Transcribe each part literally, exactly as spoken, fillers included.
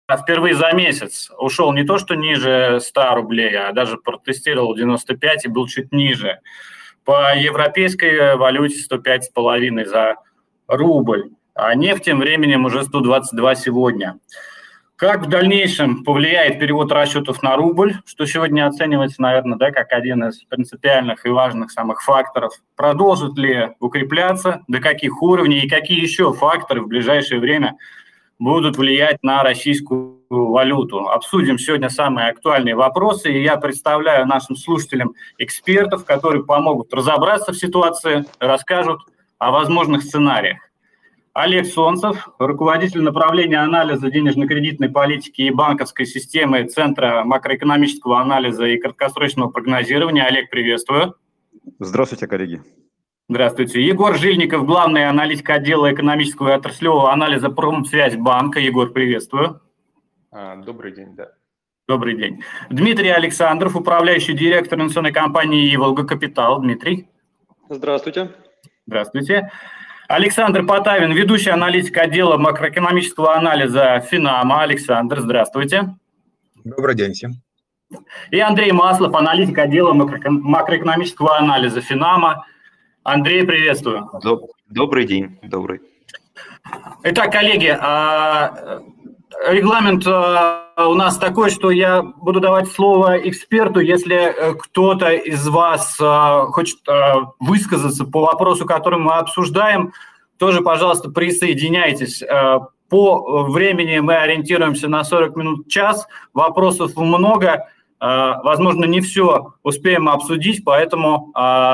впервые за месяц ушел не то что ниже ста рублей, а даже протестировал девяносто пять и был чуть ниже. По европейской валюте сто пять с половиной за рубль, а нефть тем временем уже сто двадцать два сегодня. Как в дальнейшем повлияет перевод расчетов на рубль, что сегодня оценивается, наверное, да, как один из принципиальных и важных самых факторов? Продолжит ли укрепляться, до каких уровней и какие еще факторы в ближайшее время будут влиять на российскую валюту? Обсудим сегодня самые актуальные вопросы, и я представляю нашим слушателям экспертов, которые помогут разобраться в ситуации, расскажут о возможных сценариях. Олег Солнцев, руководитель направления анализа денежно-кредитной политики и банковской системы Центра макроэкономического анализа и краткосрочного прогнозирования. Олег, приветствую. Здравствуйте, коллеги. Здравствуйте. Егор Жильников, главный аналитик отдела экономического и отраслевого анализа Промсвязьбанка. Егор, приветствую. Добрый день, да. Добрый день. Дмитрий Александров, управляющий директор инвестиционной компании «Иволга Капитал». Дмитрий. Здравствуйте. Здравствуйте. Александр Потавин, ведущий аналитик отдела макроэкономического анализа Финама. Александр, здравствуйте. Добрый день всем. И Андрей Маслов, аналитик отдела макроэкономического анализа Финама. Андрей, приветствую. Добрый день. Добрый. Итак, коллеги, регламент у нас такой, что я буду давать слово эксперту, если кто-то из вас хочет высказаться по вопросу, который мы обсуждаем, тоже, пожалуйста, присоединяйтесь. По времени мы ориентируемся на сорок минут, час, вопросов много, возможно, не все успеем обсудить, поэтому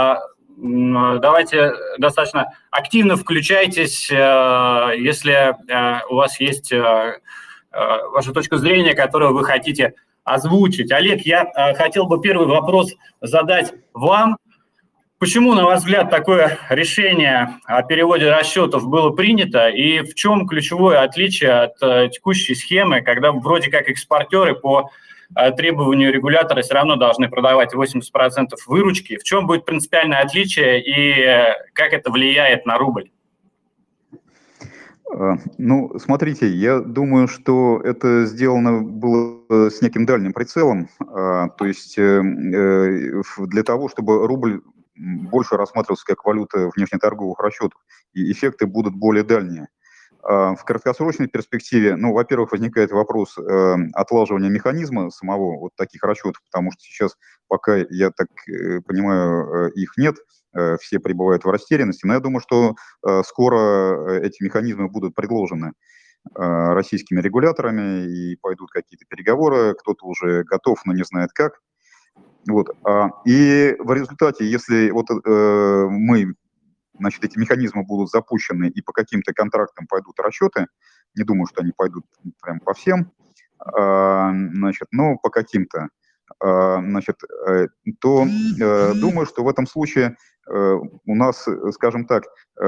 давайте достаточно активно включайтесь, если у вас есть ваша точка зрения, которую вы хотите озвучить. Олег, я хотел бы первый вопрос задать вам. Почему, на ваш взгляд, такое решение о переводе расчетов было принято, и в чем ключевое отличие от текущей схемы, когда вроде как экспортеры по требованию регулятора все равно должны продавать восемьдесят процентов выручки? В чем будет принципиальное отличие и как это влияет на рубль? Ну, смотрите, я думаю, что это сделано было с неким дальним прицелом, то есть для того, чтобы рубль больше рассматривался как валюта внешнеторговых расчетов, и эффекты будут более дальние. В краткосрочной перспективе, ну, во-первых, возникает вопрос э, отлаживания механизма самого вот таких расчетов, потому что сейчас пока, я так э, понимаю, э, их нет, э, все пребывают в растерянности, но я думаю, что э, скоро эти механизмы будут предложены э, российскими регуляторами и пойдут какие-то переговоры, кто-то уже готов, но не знает как. Вот. И в результате, если вот э, мы... Значит, эти механизмы будут запущены, и по каким-то контрактам пойдут расчеты. Не думаю, что они пойдут прям по всем, значит, но по каким-то. Значит, то думаю, что в этом случае у нас, скажем так,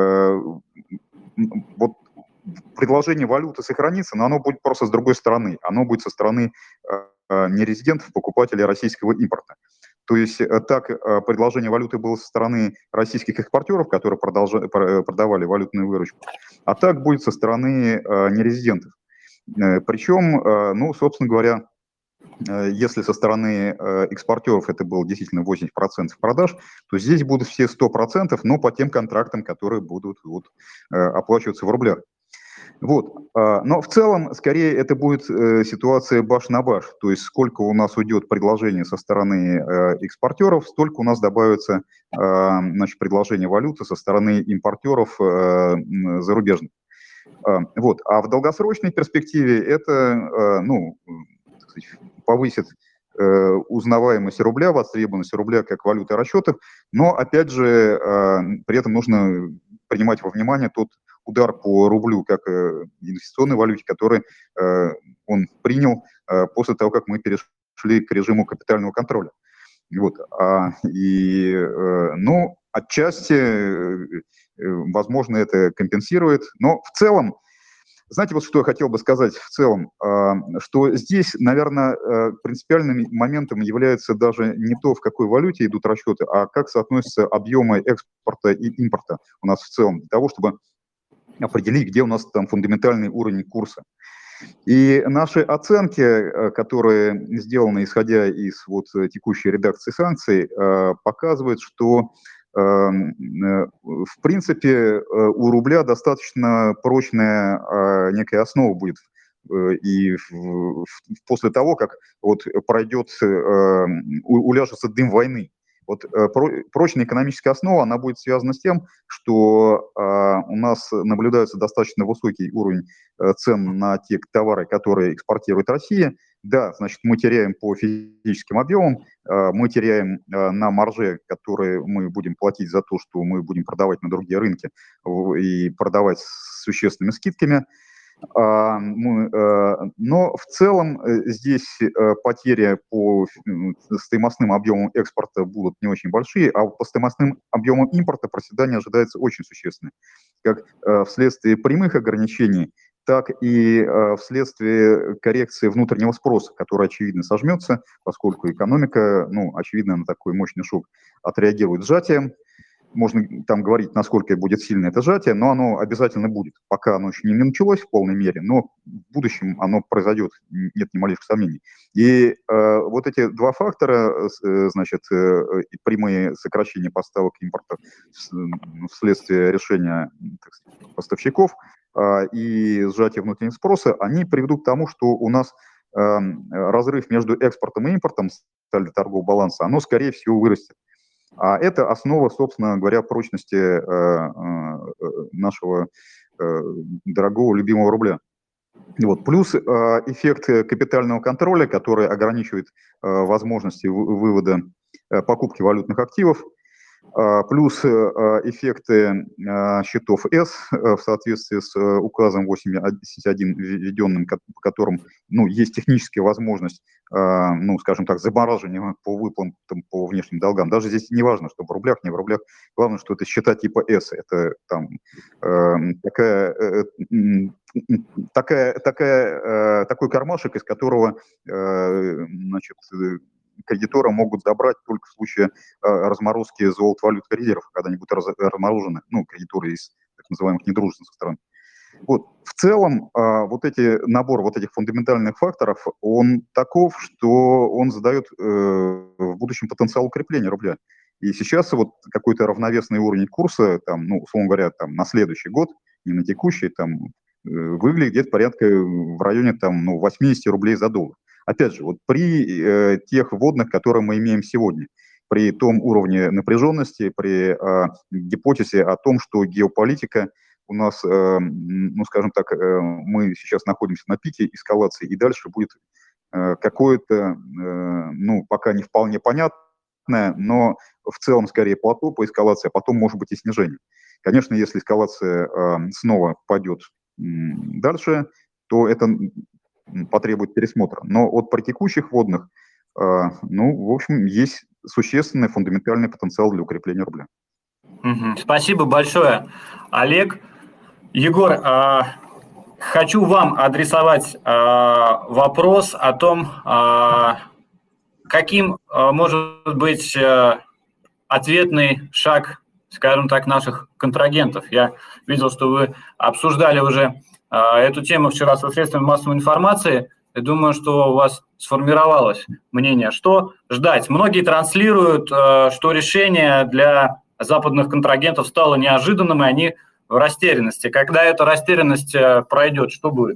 вот предложение валюты сохранится, но оно будет просто с другой стороны. Оно будет со стороны нерезидентов, покупателей российского импорта. То есть так предложение валюты было со стороны российских экспортеров, которые продолжали, продавали валютную выручку, а так будет со стороны нерезидентов. Причем, ну, собственно говоря, если со стороны экспортеров это было действительно восемьдесят процентов продаж, то здесь будут все сто процентов, но по тем контрактам, которые будут вот, оплачиваться в рублях. Вот. Но в целом, скорее, это будет ситуация баш на баш, то есть сколько у нас уйдет предложение со стороны экспортеров, столько у нас добавится, значит, предложение валюты со стороны импортеров зарубежных. Вот. А в долгосрочной перспективе это, ну, так сказать, повысит узнаваемость рубля, востребованность рубля как валюты расчетов, но, опять же, при этом нужно принимать во внимание тот удар по рублю как инвестиционной валюте, который он принял после того, как мы перешли к режиму капитального контроля. Вот. И, ну, отчасти, возможно, это компенсирует, но в целом, знаете, вот что я хотел бы сказать в целом, что здесь, наверное, принципиальным моментом является даже не то, в какой валюте идут расчеты, а как соотносятся объемы экспорта и импорта у нас в целом, для того, чтобы определить, где у нас там фундаментальный уровень курса. И наши оценки, которые сделаны исходя из вот текущей редакции санкций, показывают, что в принципе у рубля достаточно прочная некая основа будет и после того, как вот пройдет, уляжется дым войны. Вот прочная экономическая основа, она будет связана с тем, что у нас наблюдается достаточно высокий уровень цен на те товары, которые экспортирует Россия. Да, значит, мы теряем по физическим объемам, мы теряем на марже, которые мы будем платить за то, что мы будем продавать на другие рынки и продавать с существенными скидками. Но в целом здесь потери по стоимостным объемам экспорта будут не очень большие, а по стоимостным объемам импорта проседание ожидается очень существенное, как вследствие прямых ограничений, так и вследствие коррекции внутреннего спроса, который, очевидно, сожмется, поскольку экономика, ну, очевидно, на такой мощный шок отреагирует сжатием. Можно там говорить, насколько будет сильно это сжатие, но оно обязательно будет. Пока оно еще не началось в полной мере, но в будущем оно произойдет, нет ни малейших сомнений. И э, вот эти два фактора, э, значит, э, прямые сокращения поставок импорта вследствие решения, так сказать, поставщиков э, и сжатие внутреннего спроса, они приведут к тому, что у нас э, разрыв между экспортом и импортом торгового баланса, оно, скорее всего, вырастет. А это основа, собственно говоря, прочности э, э, нашего э, дорогого любимого рубля. Вот. Плюс э, эффект капитального контроля, который ограничивает э, возможности вывода э, покупки валютных активов, э, плюс э, эффекты э, счетов С э, в соответствии с э, указом восемьдесят один, введенным, по которым, ну, есть техническая возможность, ну, скажем так, замораживание по выплатам по внешним долгам. Даже здесь не важно, что в рублях, не в рублях. Главное, что это счета типа С. Это там э, такая, э, такая, такая, э, такой кармашек, из которого э, значит, кредиторы могут забрать только в случае э, разморозки золото-валютных резервов, когда они будут раз, разморожены, ну, кредиторы из так называемых недружественных стран. Вот. В целом, вот эти, набор вот этих фундаментальных факторов, он таков, что он задает в будущем потенциал укрепления рубля. И сейчас вот какой-то равновесный уровень курса, там, ну, условно говоря, там, на следующий год, не на текущий, там, выглядит где-то порядка в районе там, ну, восемьдесят рублей за доллар. Опять же, вот при э, тех вводных, которые мы имеем сегодня, при том уровне напряженности, при э, гипотезе о том, что геополитика у нас, ну, скажем так, мы сейчас находимся на пике эскалации, и дальше будет какое-то, ну, пока не вполне понятное, но в целом скорее плато по эскалации, а потом может быть и снижение. Конечно, если эскалация снова пойдет дальше, то это потребует пересмотра. Но вот при текущих вводных, ну, в общем, есть существенный фундаментальный потенциал для укрепления рубля. Спасибо большое, Олег. Егор, э, хочу вам адресовать э, вопрос о том, э, каким э, может быть э, ответный шаг, скажем так, наших контрагентов. Я видел, что вы обсуждали уже э, эту тему вчера со средствами массовой информации. Я думаю, что у вас сформировалось мнение, что ждать. Многие транслируют, э, что решение для западных контрагентов стало неожиданным, и они в растерянности. Когда эта растерянность пройдет, что будет?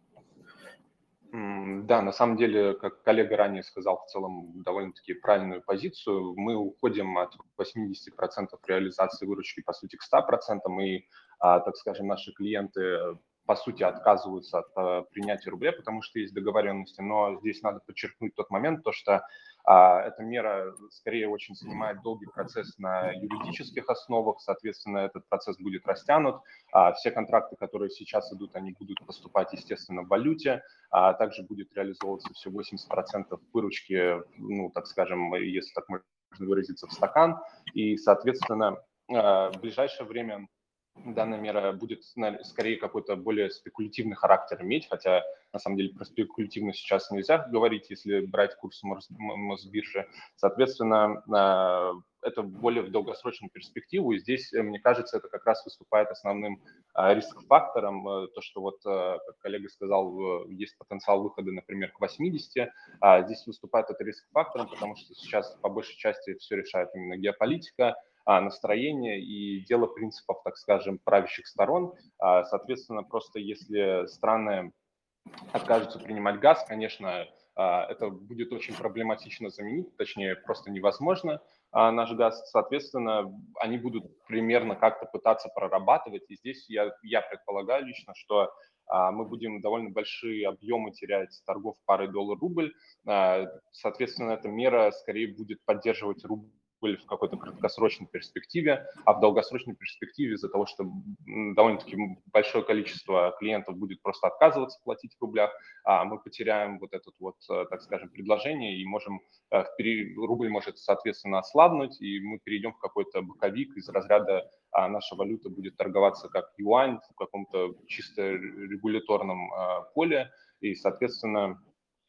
Да, на самом деле, как коллега ранее сказал, в целом довольно-таки правильную позицию. Мы уходим от восьмидесяти процентов реализации выручки, по сути, к ста процентам, и, так скажем, наши клиенты, по сути, отказываются от принятия рубля, потому что есть договоренности. Но здесь надо подчеркнуть тот момент, то, что а, эта мера скорее очень занимает долгий процесс на юридических основах, соответственно, этот процесс будет растянут. А, все контракты, которые сейчас идут, они будут поступать, естественно, в валюте, а также будет реализовываться все восемьдесят процентов выручки, ну, так скажем, если так можно выразиться, в стакан. И, соответственно, в ближайшее время данная мера будет скорее какой-то более спекулятивный характер иметь, хотя на самом деле про спекулятивность сейчас нельзя говорить, если брать курс Мосбиржи. Соответственно, это более в долгосрочную перспективу, и здесь, мне кажется, это как раз выступает основным риск-фактором, то, что вот, как коллега сказал, есть потенциал выхода, например, к восьмидесяти, а здесь выступает это риск-фактором, потому что сейчас по большей части все решает именно геополитика, настроение и дело принципов, так скажем, правящих сторон. Соответственно, просто если страны откажутся принимать газ, конечно, это будет очень проблематично заменить, точнее, просто невозможно наш газ. Соответственно, они будут примерно как-то пытаться прорабатывать. И здесь я, я предполагаю лично, что мы будем довольно большие объемы терять торгов парой доллар-рубль. Соответственно, эта мера скорее будет поддерживать рубль в какой-то краткосрочной перспективе, а в долгосрочной перспективе из-за того, что довольно-таки большое количество клиентов будет просто отказываться платить в рублях, а мы потеряем вот это вот, так скажем, предложение и можем, рубль может, соответственно, ослабнуть, и мы перейдем в какой-то боковик из разряда а наша валюта будет торговаться как юань в каком-то чисто регуляторном поле, и, соответственно,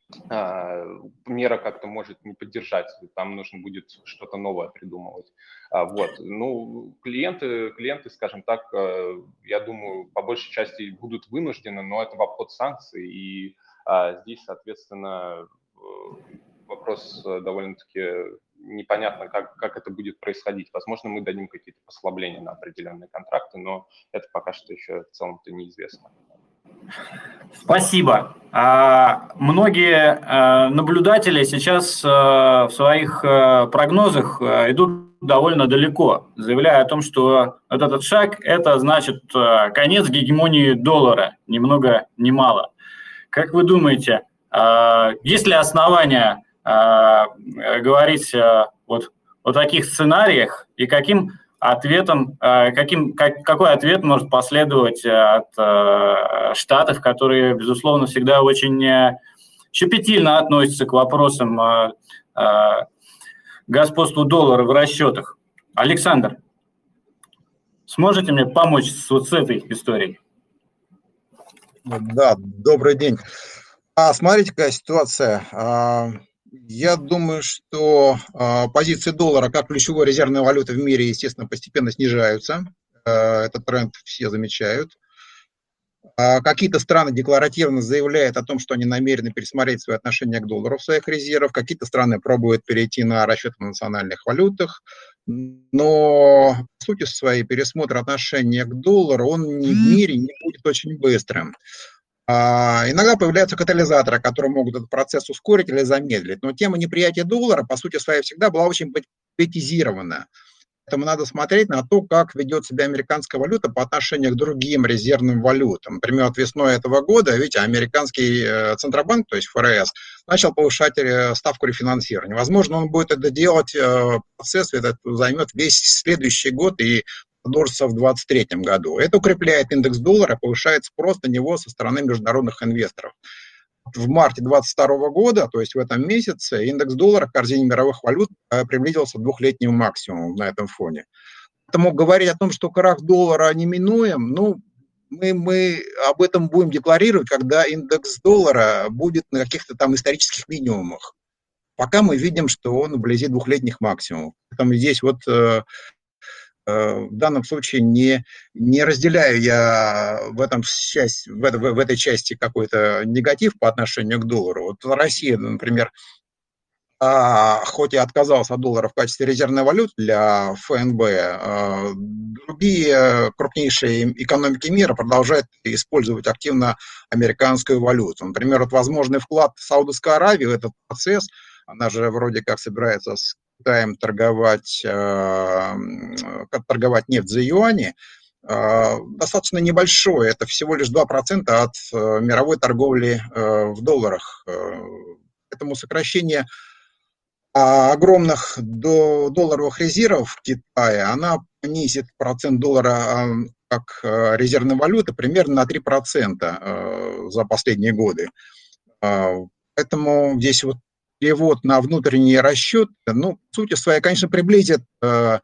мера как-то может не поддержать, там нужно будет что-то новое придумывать. Вот. Ну, клиенты, клиенты, скажем так, я думаю, по большей части будут вынуждены, но это в обход санкций, и здесь, соответственно, вопрос довольно-таки непонятно, как, как это будет происходить. Возможно, мы дадим какие-то послабления на определенные контракты, но это пока что еще в целом-то неизвестно. Спасибо. А, многие а, наблюдатели сейчас а, в своих а, прогнозах а, идут довольно далеко, заявляя о том, что вот этот шаг – это значит а, конец гегемонии доллара, ни много ни мало. Как вы думаете, а, есть ли основания а, говорить а, вот о таких сценариях и каким ответом, каким, как, какой ответ может последовать от э, Штатов, которые, безусловно, всегда очень э, щепетильно относятся к вопросам э, э, господству доллара в расчетах. Александр, сможете мне помочь с, вот с этой историей? Да, добрый день. А, смотрите, какая ситуация. А... Я думаю, что э, позиции доллара как ключевой резервной валюты в мире, естественно, постепенно снижаются. Э, этот тренд все замечают. Э, какие-то страны декларативно заявляют о том, что они намерены пересмотреть свои отношения к доллару в своих резервах. Какие-то страны пробуют перейти на расчеты в национальных валютах. Но, по сути своей, пересмотр отношения к доллару, он не в мире не будет очень быстрым. А, иногда появляются катализаторы, которые могут этот процесс ускорить или замедлить. Но тема неприятия доллара, по сути своей, всегда была очень политизирована. Поэтому надо смотреть на то, как ведет себя американская валюта по отношению к другим резервным валютам. Например, вот весной этого года, видите, американский Центробанк, то есть эф эр эс, начал повышать ставку рефинансирования. Возможно, он будет это делать, процесс этот займет весь следующий год и продолжится в двадцать третьем году. Это укрепляет индекс доллара, повышает спрос на него со стороны международных инвесторов. В марте двадцать второго года, то есть в этом месяце, индекс доллара в корзине мировых валют приблизился к двухлетнему максимуму на этом фоне. Поэтому говорить о том, что крах доллара неминуем, ну, мы, мы об этом будем декларировать, когда индекс доллара будет на каких-то там исторических минимумах. Пока мы видим, что он вблизи двухлетних максимумов. Поэтому здесь вот в данном случае не, не разделяю я в, этом часть, в, в, в этой части какой-то негатив по отношению к доллару. Вот Россия, например, а, хоть и отказалась от доллара в качестве резервной валюты для эф эн бэ, а, другие крупнейшие экономики мира продолжают использовать активно американскую валюту. Например, вот возможный вклад Саудовской Аравии в этот процесс, она же вроде как собирается с Китаем торговать, э, торговать нефть за юани, э, достаточно небольшое. Это всего лишь два процента от э, мировой торговли э, в долларах. Поэтому сокращение огромных до, долларовых резервов в Китае, она понизит процент доллара э, как э, резервной валюты примерно на три процента э, за последние годы. Э, поэтому здесь вот перевод на внутренний расчет, ну, в сути своей, конечно, приблизит, э,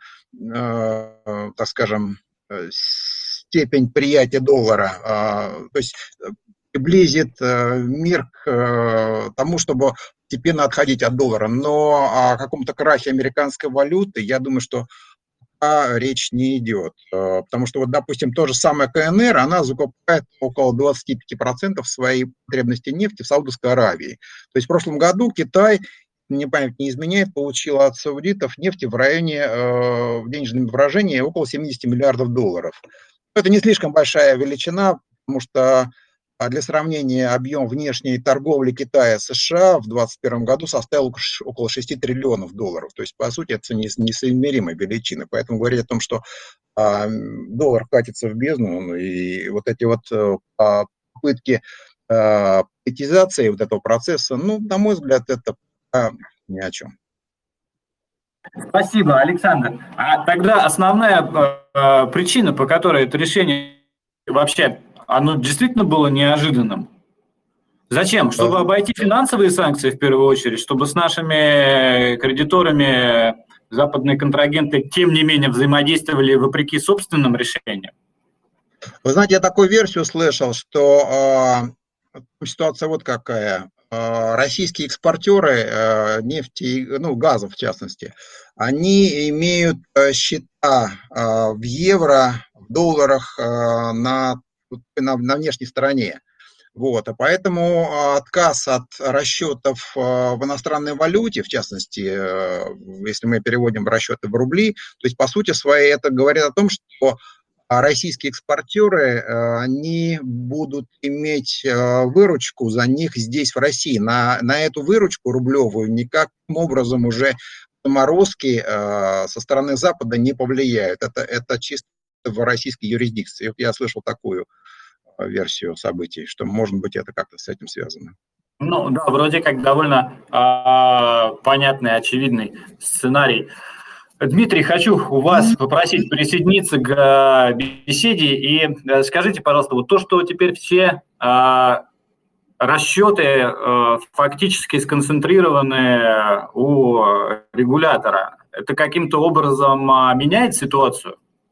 э, так скажем, степень приятия доллара. Э, то есть приблизит мир к тому, чтобы постепенно отходить от доллара. Но о каком-то крахе американской валюты, я думаю, что речь не идет. Потому что, вот, допустим, то же самое ка эн эр, она закупает около двадцати пяти процентов своей потребности нефти в Саудовской Аравии. То есть в прошлом году Китай, мне память не изменяет, получил от саудитов нефти в районе, э, в денежном выражении, около семидесяти миллиардов долларов. Это не слишком большая величина, потому что для сравнения объем внешней торговли Китая с США в две тысячи двадцать первом году составил около шести триллионов долларов. То есть, по сути, это несоизмеримая величина. Поэтому говорить о том, что а, доллар катится в бездну, ну, и вот эти вот а, попытки а, политизации вот этого процесса, ну, на мой взгляд, это а, ни о чем. Спасибо, Александр. А тогда основная э, причина, по которой это решение вообще, оно действительно было неожиданным? Зачем? Чтобы обойти финансовые санкции в первую очередь, чтобы с нашими кредиторами западные контрагенты тем не менее взаимодействовали вопреки собственным решениям? Вы знаете, я такую версию слышал, что э, ситуация вот какая. Российские экспортеры нефти, ну, газа в частности, они имеют счета в евро, в долларах на, на, на внешней стороне. Вот, а поэтому отказ от расчетов в иностранной валюте, в частности, если мы переводим расчеты в рубли, то есть, по сути своей, это говорит о том, что российские экспортеры, они будут иметь выручку за них здесь, в России. На, на эту выручку рублевую никаким образом уже заморозки со стороны Запада не повлияют. Это, это чисто в российской юрисдикции. Я слышал такую версию событий, что, может быть, это как-то с этим связано. Ну да, вроде как довольно а, понятный, очевидный сценарий. Дмитрий, хочу у вас попросить присоединиться к беседе и скажите, пожалуйста, вот то, что теперь все а, расчеты а, фактически сконцентрированы у регулятора, это каким-то образом а, меняет ситуацию?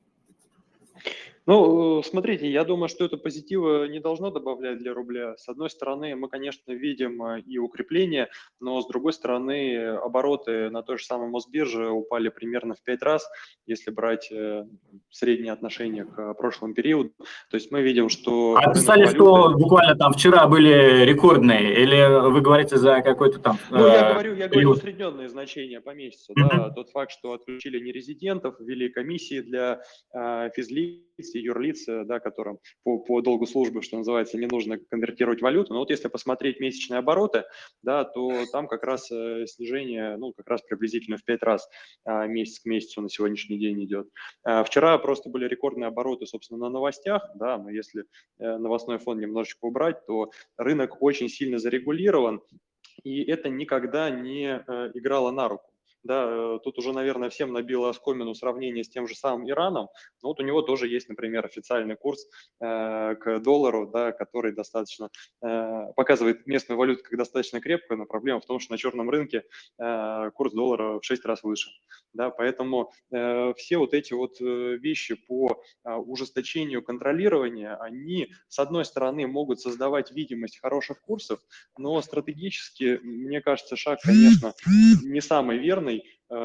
Ну, смотрите, я думаю, что это позитива не должно добавлять для рубля. С одной стороны, мы, конечно, видим и укрепление, но с другой стороны, обороты на той же самой Мосбирже упали примерно в пять раз, если брать среднее отношение к прошлому периоду. То есть мы видим, что... А писали, валюты... что буквально там вчера были рекордные, или вы говорите за какой-то там... Ну, я говорю, я говорю усредненные значения по месяцу. Mm-hmm. Да, тот факт, что отключили нерезидентов, ввели комиссии для э, физлиц, юрлиц, да, которым по, по долгу службы, что называется, не нужно конвертировать валюту. Но вот если посмотреть месячные обороты, да, то там как раз э, снижение, ну, как раз приблизительно в пять раз э, месяц к месяцу на сегодняшний день идет. Э, вчера просто были рекордные обороты, собственно, на новостях, да, но если э, новостной фон немножечко убрать, то рынок очень сильно зарегулирован, и это никогда не э, играло на руку. Да, тут уже, наверное, всем набило оскомину сравнение с тем же самым Ираном, но вот у него тоже есть, например, официальный курс э, к доллару, да, который достаточно э, показывает местную валюту как достаточно крепкую, но проблема в том, что на черном рынке э, курс доллара в шесть раз выше. Да, поэтому э, все вот эти вот вещи по э, ужесточению контролирования, они, с одной стороны, могут создавать видимость хороших курсов, но стратегически, мне кажется, шаг, конечно, не самый верный,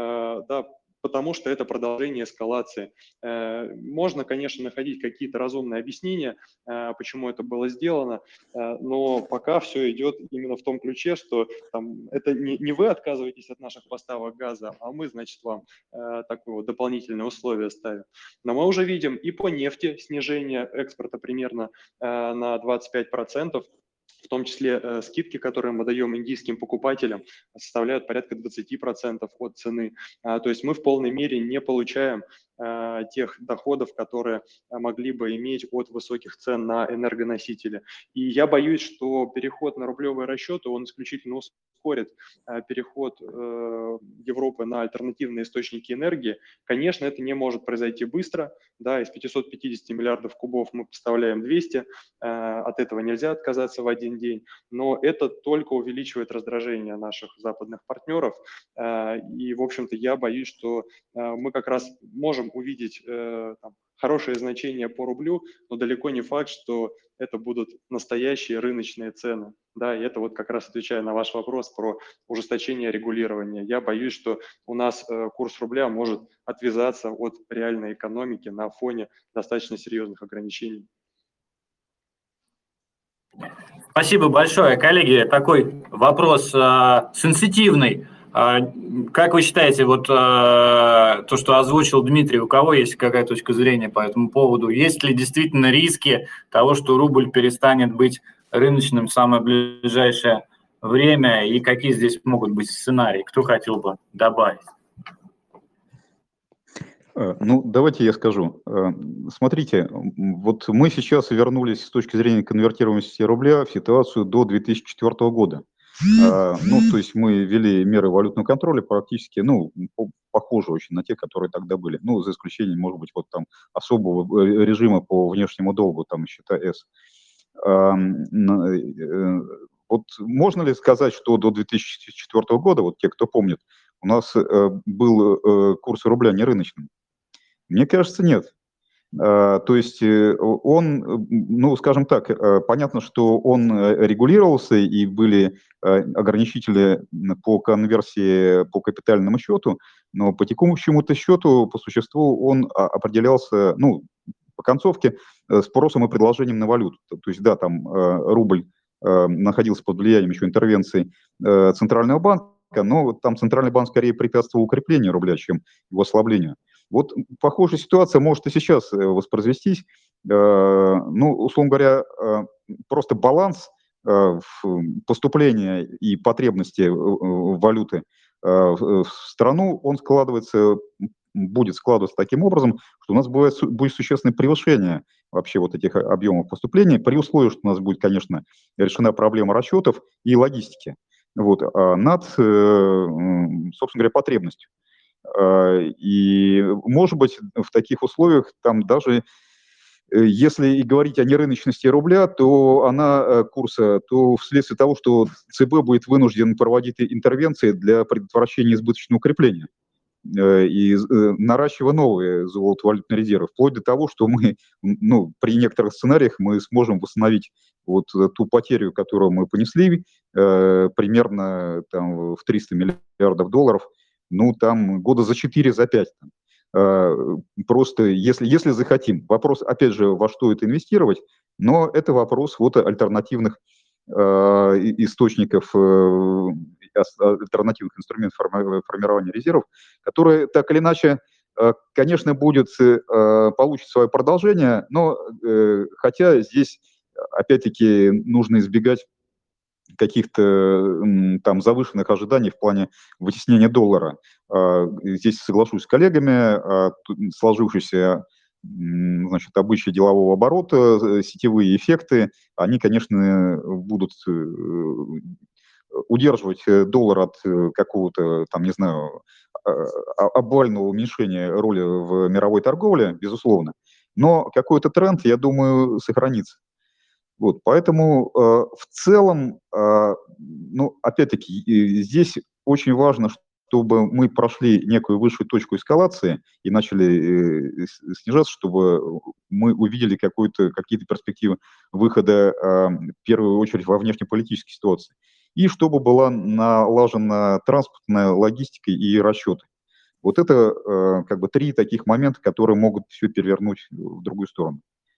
да, потому что это продолжение эскалации. Можно, конечно, находить какие-то разумные объяснения, почему это было сделано, но пока все идет именно в том ключе, что там, это не, не вы отказываетесь от наших поставок газа, а мы, значит, вам такое вот дополнительное условие ставим. Но мы уже видим и по нефти снижение экспорта примерно на двадцать пять процентов. В том числе э, скидки, которые мы даем индийским покупателям, составляют порядка двадцать процентов от цены. А, то есть мы в полной мере не получаем а, тех доходов, которые могли бы иметь от высоких цен на энергоносители. И я боюсь, что переход на рублевые расчеты, он исключительно ускорит а, переход э, Европы на альтернативные источники энергии. Конечно, это не может произойти быстро. Да, из пятисот пятидесяти миллиардов кубов мы поставляем двести. А, от этого нельзя отказаться в один день, но это только увеличивает раздражение наших западных партнеров, и, в общем-то, я боюсь, что мы как раз можем увидеть э, там, хорошее значение по рублю, но далеко не факт, что это будут настоящие рыночные цены. Да, и это вот как раз отвечая на ваш вопрос про ужесточение регулирования. Я боюсь, что у нас э, курс рубля может отвязаться от реальной экономики на фоне достаточно серьезных ограничений. Спасибо большое, коллеги. Такой вопрос э, сенситивный. Э, как вы считаете, вот э, то, что озвучил Дмитрий, у кого есть какая точка зрения по этому поводу? Есть ли действительно риски того, что рубль перестанет быть рыночным в самое ближайшее время, и какие здесь могут быть сценарии? Кто хотел бы добавить? Ну, давайте я скажу. Смотрите, вот мы сейчас вернулись с точки зрения конвертируемости рубля в ситуацию до две тысячи четвёртого года. Ну, то есть мы ввели меры валютного контроля практически, ну, похожие очень на те, которые тогда были. Ну, за исключением, может быть, вот там особого режима по внешнему долгу, там, счета С. Вот можно ли сказать, что до две тысячи четвёртого года, вот те, кто помнит, у нас был курс рубля нерыночным? Мне кажется, нет. То есть он, ну, скажем так, понятно, что он регулировался и были ограничители по конверсии по капитальному счету, но по текущему-то счету, по существу, он определялся, ну, по концовке, спросом и предложением на валюту. То есть, да, там рубль находился под влиянием еще интервенции Центрального банка, но там Центральный банк скорее препятствовал укреплению рубля, чем его ослаблению. Вот похожая ситуация может и сейчас воспроизвестись. Ну, условно говоря, просто баланс поступления и потребности валюты в страну, он складывается, будет складываться таким образом, что у нас будет, будет существенное превышение вообще вот этих объемов поступления, при условии, что у нас будет, конечно, решена проблема расчетов и логистики, вот, над, собственно говоря, потребностью. И, может быть, в таких условиях там даже, если и говорить о нерыночности рубля, то она, курса, то вследствие того, что ЦБ будет вынужден проводить интервенции для предотвращения избыточного укрепления и наращивая новые золотовалютные резервы, вплоть до того, что мы, ну, при некоторых сценариях мы сможем восстановить вот ту потерю, которую мы понесли, примерно там, в триста миллиардов долларов, ну, там, года за четыре, за пять. Просто, если, если захотим. Вопрос, опять же, во что это инвестировать, но это вопрос вот альтернативных э, источников, э, альтернативных инструментов формирования резервов, которые так или иначе, э, конечно, будет, э, получит свое продолжение, но э, хотя здесь, опять-таки, нужно избегать каких-то там завышенных ожиданий в плане вытеснения доллара. Здесь соглашусь с коллегами, сложившиеся, значит, обычаи делового оборота, сетевые эффекты, они, конечно, будут удерживать доллар от какого-то, там, не знаю, обвального уменьшения роли в мировой торговле, безусловно. Но какой-то тренд, я думаю, сохранится. Вот, поэтому э, в целом, э, ну, опять-таки, здесь очень важно, чтобы мы прошли некую высшую точку эскалации и начали э, снижаться, чтобы мы увидели какую-то, какие-то перспективы выхода, э, в первую очередь, во внешнеполитической ситуации. И чтобы была налажена транспортная логистика и расчеты. Вот это э, как бы три таких момента, которые могут все перевернуть в другую сторону.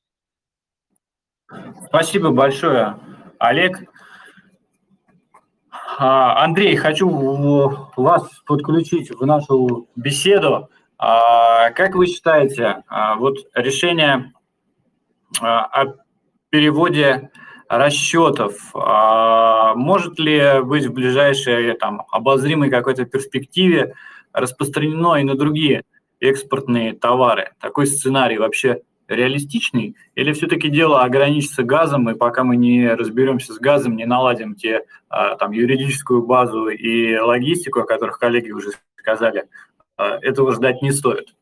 Спасибо большое, Олег. Андрей, хочу вас подключить в нашу беседу. Как вы считаете, вот решение о переводе расчетов может ли быть в ближайшей там, обозримой какой-то перспективе распространено и на другие экспортные товары? Такой сценарий вообще реалистичный? Или все-таки дело ограничится газом, и пока мы не разберемся с газом, не наладим те, там, юридическую базу и логистику, о которых коллеги уже сказали, этого ждать не стоит?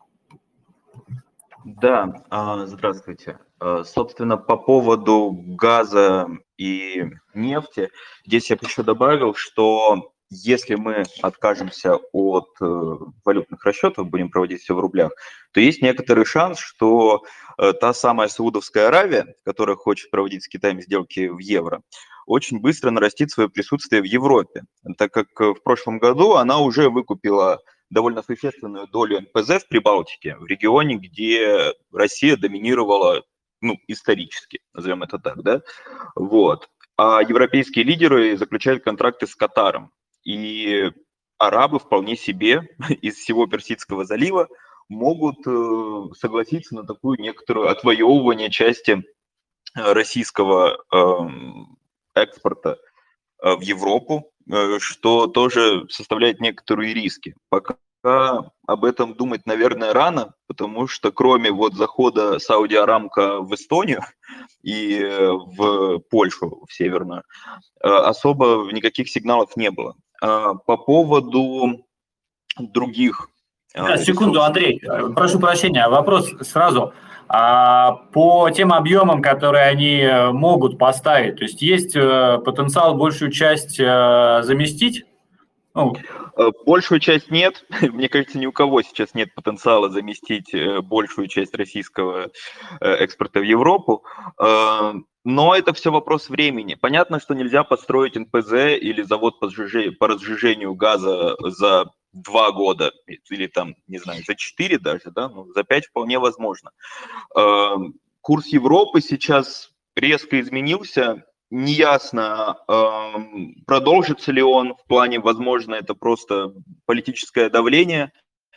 Да, здравствуйте. Собственно, по поводу газа и нефти, здесь я бы еще добавил, что если мы откажемся от э, валютных расчетов, будем проводить все в рублях, то есть некоторый шанс, что э, та самая Саудовская Аравия, которая хочет проводить с Китаем сделки в евро, очень быстро нарастит свое присутствие в Европе, так как в прошлом году она уже выкупила довольно существенную долю эн пэ зэ в Прибалтике, в регионе, где Россия доминировала, ну, исторически, назовем это так, да, вот. А европейские лидеры заключают контракты с Катаром. И арабы вполне себе из всего Персидского залива могут э, согласиться на такую некоторую отвоевывание части российского э, экспорта э, в Европу, э, что тоже составляет некоторые риски. Пока об этом думать, наверное, рано, потому что кроме вот захода Сауди Арамко в Эстонию и в Польшу, в Северную, особо никаких сигналов не было. По поводу других... Да, секунду, Андрей, прошу прощения, вопрос сразу. По тем объемам, которые они могут поставить, то есть есть потенциал большую часть заместить? Ну. Большую часть нет. Мне кажется, ни у кого сейчас нет потенциала заместить большую часть российского экспорта в Европу. Но это все вопрос времени. Понятно, что нельзя построить эн пэ зэ или завод по, сжиж... по разжижению газа за два года или там, не знаю, за четыре даже, да, ну, за пять вполне возможно. Курс Европы сейчас резко изменился. Неясно, продолжится ли он в плане, возможно, это просто политическое давление,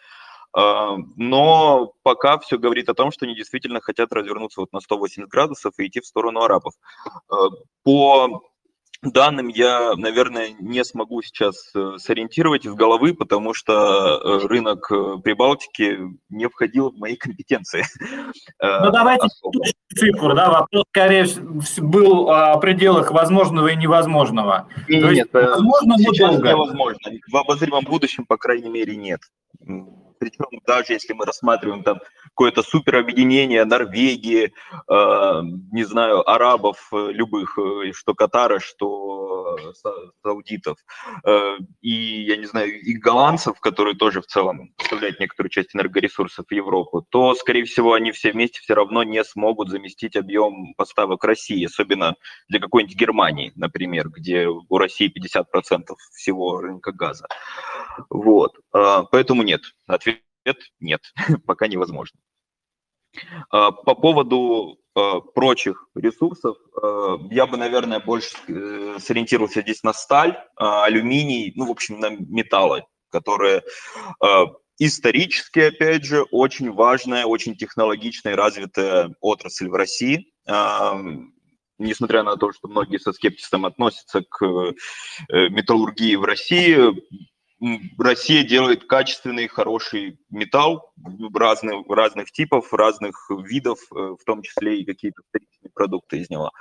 но пока все говорит о том, что они действительно хотят развернуться вот на сто восемьдесят градусов и идти в сторону арабов. По данным я, наверное, не смогу сейчас сориентировать из головы, потому что рынок Прибалтики не входил в мои компетенции. Ну, давайте цифру, да, вопрос, скорее, был о пределах возможного и невозможного. Нет, То есть, нет, возможно, сейчас долго. невозможно. В обозримом будущем, по крайней мере, нет. Причем даже если мы рассматриваем там какое-то суперобъединение Норвегии, э, не знаю, арабов любых, что Катара, что саудитов, э, и, я не знаю, и голландцев, которые тоже в целом составляют некоторую часть энергоресурсов в Европу, то, скорее всего, они все вместе все равно не смогут заместить объем поставок России, особенно для какой-нибудь Германии, например, где у России пятьдесят процентов всего рынка газа. Вот, э, поэтому нет. Ответ нет, пока невозможно. По поводу прочих ресурсов, я бы, наверное, больше сориентировался здесь на сталь, алюминий, ну, в общем, на металлы, которые исторически, опять же, очень важная, очень технологичная и развитая отрасль в России. Несмотря на то, что многие со скепсисом относятся к металлургии в России, Россия делает качественный, хороший металл разных, разных типов, разных видов, в том числе и какие-то вторичные продукты из него.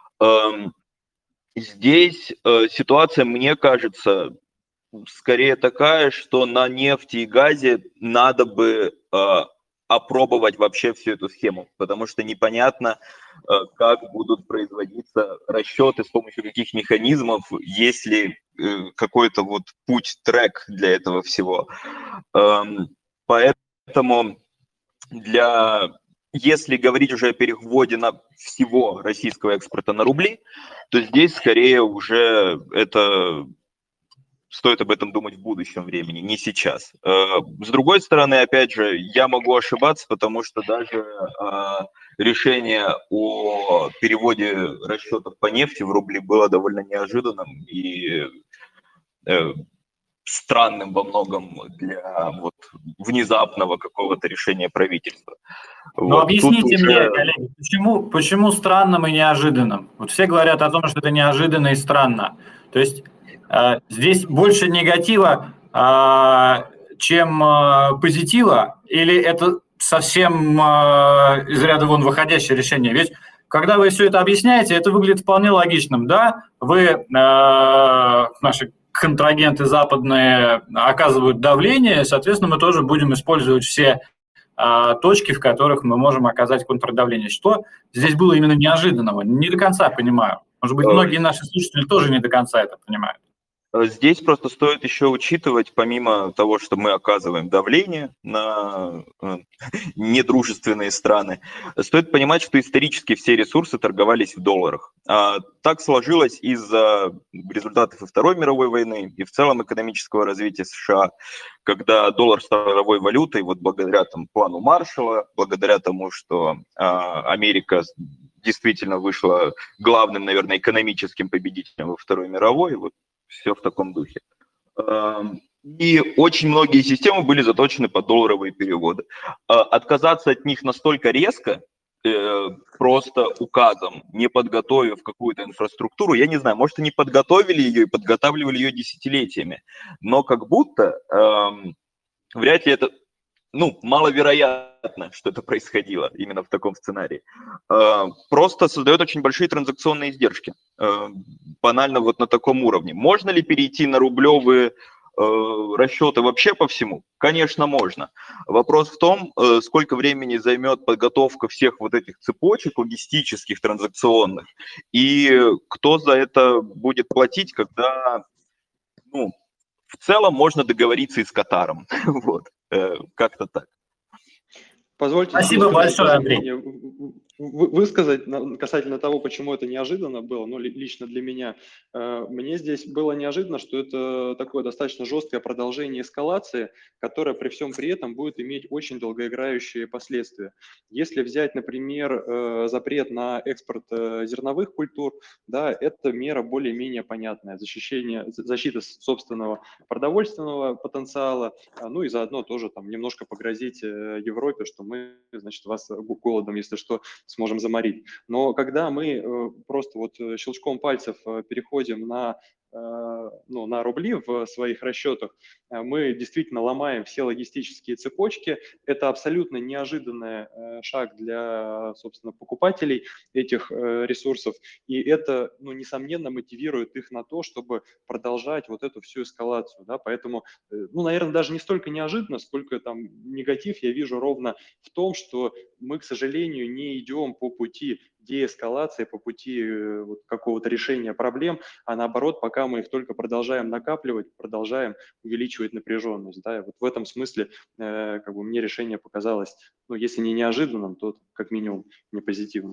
Здесь ситуация, мне кажется, скорее такая, что на нефти и газе надо бы опробовать вообще всю эту схему, потому что непонятно, как будут производиться расчеты, с помощью каких механизмов, есть ли какой-то вот путь-трек для этого всего. Поэтому для, если говорить уже о переводе на всего российского экспорта на рубли, то здесь скорее уже это... Стоит об этом думать в будущем времени, не сейчас. С другой стороны, опять же, я могу ошибаться, потому что даже решение о переводе расчетов по нефти в рубли было довольно неожиданным и странным во многом для вот внезапного какого-то решения правительства. Но вот, объясните уже... мне, коллеги, почему, почему странным и неожиданным? Вот все говорят о том, что это неожиданно и странно. То есть здесь больше негатива, чем позитива, или это совсем из ряда вон выходящее решение? Ведь когда вы все это объясняете, это выглядит вполне логичным. Да, вы, наши контрагенты западные, оказывают давление, соответственно, мы тоже будем использовать все точки, в которых мы можем оказать контрдавление. Что здесь было именно неожиданного? Не до конца понимаю. Может быть, многие наши слушатели тоже не до конца это понимают. Здесь просто стоит еще учитывать, помимо того, что мы оказываем давление на э, недружественные страны, стоит понимать, что исторически все ресурсы торговались в долларах. А так сложилось из-за результатов и Второй мировой войны, и в целом экономического развития США, когда доллар стал мировой валютой, вот благодаря там, плану Маршалла, благодаря тому, что э, Америка действительно вышла главным, наверное, экономическим победителем во Второй мировой, вот все в таком духе. И очень многие системы были заточены под долларовые переводы. Отказаться от них настолько резко, просто указом, не подготовив какую-то инфраструктуру, я не знаю, может, они подготовили ее и подготавливали ее десятилетиями, но как будто вряд ли это... Ну, маловероятно, что это происходило именно в таком сценарии. Просто создает очень большие транзакционные издержки. Банально вот на таком уровне. Можно ли перейти на рублевые расчеты вообще по всему? Конечно, можно. Вопрос в том, сколько времени займет подготовка всех вот этих цепочек логистических, транзакционных, и кто за это будет платить, когда, ну, в целом можно договориться и с Катаром. Вот. Как-то так. Позвольте Спасибо большое, Андрей. Высказать касательно того, почему это неожиданно было, ну, лично для меня. Мне здесь было неожиданно, что это такое достаточно жесткое продолжение эскалации, которое при всем при этом будет иметь очень долгоиграющие последствия. Если взять, например, запрет на экспорт зерновых культур, да, это мера более-менее понятная, защищение, защита собственного продовольственного потенциала, ну и заодно тоже там немножко погрозить Европе, что мы, значит, вас голодом, если что, сможем заморить. Но когда мы просто вот щелчком пальцев переходим на, ну, на рубли в своих расчетах, мы действительно ломаем все логистические цепочки. Это абсолютно неожиданный шаг для, собственно, покупателей этих ресурсов. И это, ну, несомненно, мотивирует их на то, чтобы продолжать вот эту всю эскалацию. Да? Поэтому, ну, наверное, даже не столько неожиданно, сколько там негатив я вижу ровно в том, что мы, к сожалению, не идем по пути деэскалации, по пути вот какого-то решения проблем, а наоборот, пока мы их только продолжаем накапливать, продолжаем увеличивать напряженность. Да? И вот в этом смысле э, как бы мне решение показалось, ну, если не неожиданным, то как минимум не позитивным.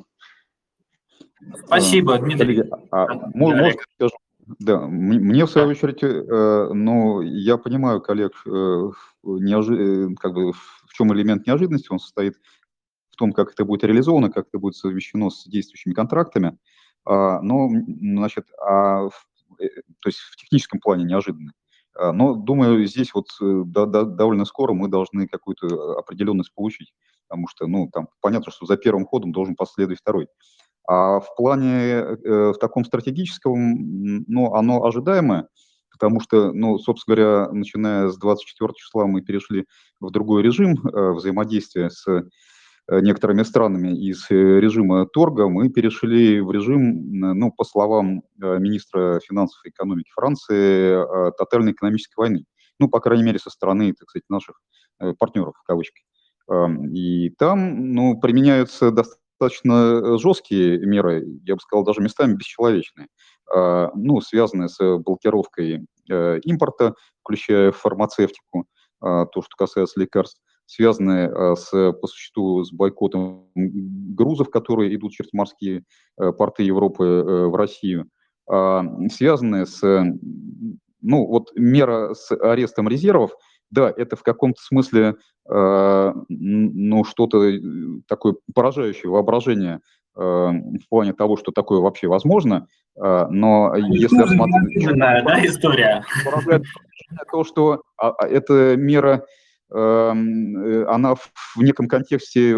Спасибо, Дмитрий. Коллеги, а, может, скажу? Да, мне в свою очередь, э, ну, я понимаю коллег, э, неожи... как бы в чем элемент неожиданности, он состоит в том, как это будет реализовано, как это будет совмещено с действующими контрактами, а, но, значит, а, то есть в техническом плане неожиданно. Но, думаю, здесь вот да, да, довольно скоро мы должны какую-то определенность получить, потому что, ну, там понятно, что за первым ходом должен последовать второй. А в плане, э, в таком стратегическом, ну, оно ожидаемое, потому что, ну, собственно говоря, начиная с двадцать четвёртого числа мы перешли в другой режим э, взаимодействия с э, некоторыми странами. Из э, режима торга мы перешли в режим, ну, по словам э, министра финансов и экономики Франции, э, тотальной экономической войны. Ну, по крайней мере, со стороны, так сказать, наших э, партнеров, в кавычках. Э, и там, ну, применяются достаточно достаточно жесткие меры, я бы сказал, даже местами бесчеловечные, ну, связанные с блокировкой импорта, включая фармацевтику, то, что касается лекарств, связанные с, по существу с бойкотом грузов, которые идут через морские порты Европы в Россию, связанные с, ну, вот мера с арестом резервов. Да, это в каком-то смысле, э, ну, что-то такое поражающее воображение э, в плане того, что такое вообще возможно, э, но а если рассмотреть... Да, история. Поражает то, что а, а, эта мера, э, она в, в неком контексте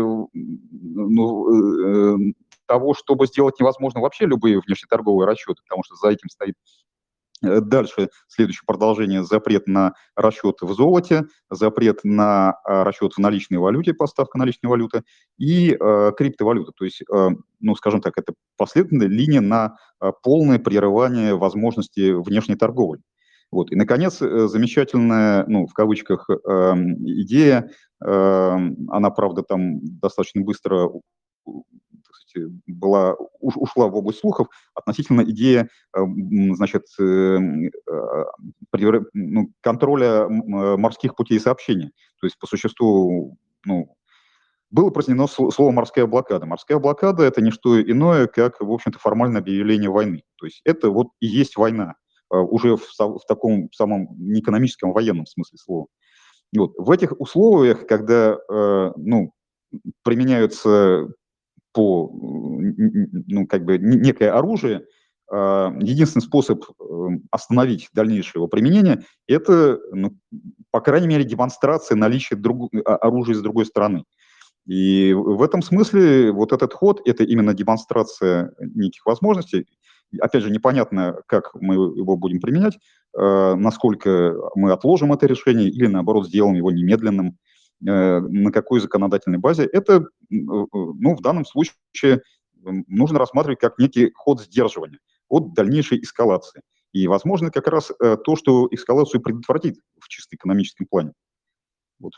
ну, э, того, чтобы сделать невозможно вообще любые внешнеторговые расчеты, потому что за этим стоит дальше следующее продолжение: запрет на расчет в золоте, запрет на расчет в наличной валюте, поставка наличной валюты и э, криптовалюта. То есть, э, ну, скажем так, это последовательная линия на э, полное прерывание возможности внешней торговли. Вот. И, наконец, э, замечательная, ну, в кавычках, э, идея, э, она, правда, там достаточно быстро была, ушла в область слухов относительно идеи, значит, ну, контроля морских путей сообщения. То есть, по существу, ну, было произнесено слово «морская блокада». Морская блокада – это не что иное, как, в общем-то, формальное объявление войны. То есть это вот и есть война, уже в, в таком самом не экономическом, а военном смысле слова. Вот. В этих условиях, когда ну, применяются по, ну, как бы некое оружие, единственный способ остановить дальнейшее его применение – это, ну, по крайней мере, демонстрация наличия друг... оружия с другой стороны. И в этом смысле вот этот ход – это именно демонстрация неких возможностей. Опять же, непонятно, как мы его будем применять, насколько мы отложим это решение или, наоборот, сделаем его немедленным, на какой законодательной базе. Это, ну, в данном случае нужно рассматривать как некий ход сдерживания от дальнейшей эскалации. И, возможно, как раз то, что эскалацию предотвратит в чисто экономическом плане. Вот.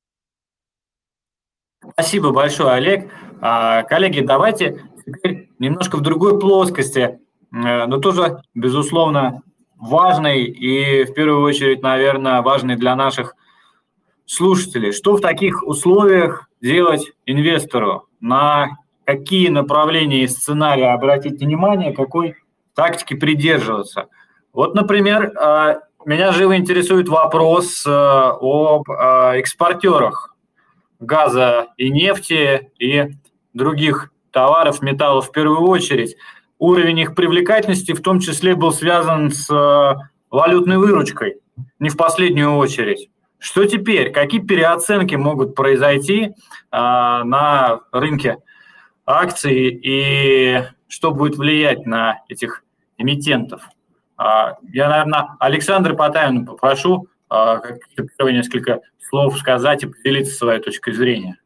Спасибо большое, Олег. Коллеги, давайте теперь немножко в другой плоскости, но тоже, безусловно, важной и, в первую очередь, наверное, важной для наших слушателей. Что в таких условиях делать инвестору? На какие направления и сценарии обратить внимание, какой тактики придерживаться? Вот, например, меня живо интересует вопрос об экспортерах газа и нефти и других товаров, металлов в первую очередь. Уровень их привлекательности в том числе был связан с валютной выручкой, не в последнюю очередь. Что теперь? Какие переоценки могут произойти а, на рынке акций и что будет влиять на этих эмитентов? А, я, наверное, Александра Потаевну попрошу а, первые несколько слов сказать и поделиться своей точкой зрения.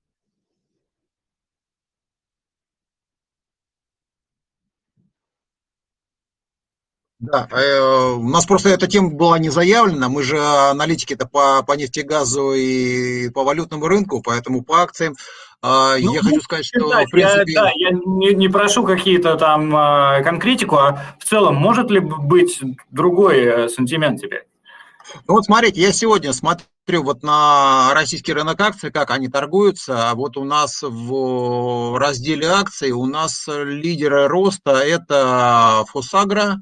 Да, э, у нас просто эта тема была не заявлена, мы же аналитики-то по, по нефтегазу и по валютному рынку, поэтому по акциям э, ну, я хочу сказать, что в принципе... Я, да, я не, не прошу какие-то там э, конкретику, а в целом может ли быть другой э, сантимент теперь? Ну вот смотрите, я сегодня смотрю вот на российский рынок акций, как они торгуются. Вот у нас в разделе акций у нас лидеры роста – это Фосагро,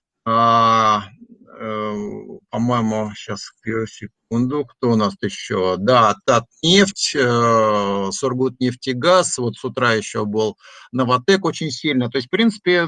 а, э, по-моему, сейчас, секунду, кто у нас еще? Да, Татнефть, э, Сургутнефтегаз, вот с утра еще был Новотек очень сильно. То есть, в принципе,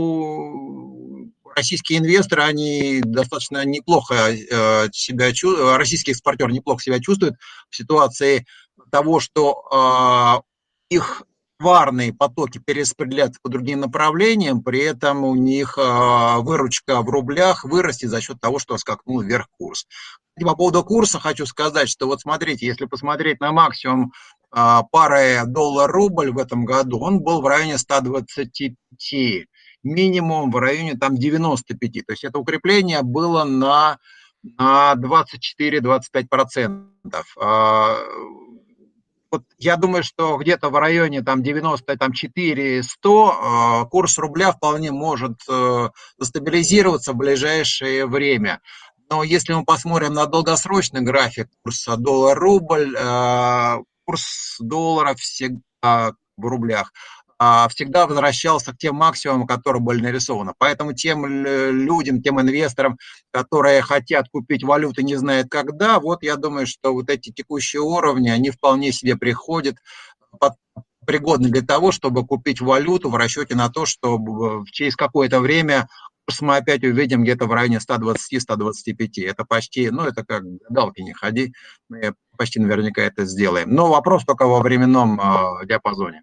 ну, российские инвесторы, они достаточно неплохо э, себя чувствуют, российские экспортеры неплохо себя чувствуют в ситуации того, что э, их товарные потоки перераспределяются по другим направлениям, при этом у них э, выручка в рублях вырастет за счет того, что скакнул вверх курс. И по поводу курса хочу сказать, что вот смотрите, если посмотреть на максимум э, пары доллар-рубль в этом году, он был в районе ста двадцати пяти, минимум в районе там девяноста пяти. То есть это укрепление было на, на двадцать четыре — двадцать пять процентов. Вот я думаю, что где-то в районе там девяносто четыре — сто э, курс рубля вполне может э, стабилизироваться в ближайшее время. Но если мы посмотрим на долгосрочный график курса доллар-рубль, э, курс доллара всегда в рублях всегда возвращался к тем максимумам, которые были нарисованы. Поэтому тем людям, тем инвесторам, которые хотят купить валюту, не знают когда, вот я думаю, что вот эти текущие уровни, они вполне себе приходят, пригодны для того, чтобы купить валюту в расчете на то, что через какое-то время мы опять увидим где-то в районе ста двадцати — ста двадцати пяти. Это почти, ну это как гадалки не ходи, мы почти наверняка это сделаем. Но вопрос только во временном э, диапазоне.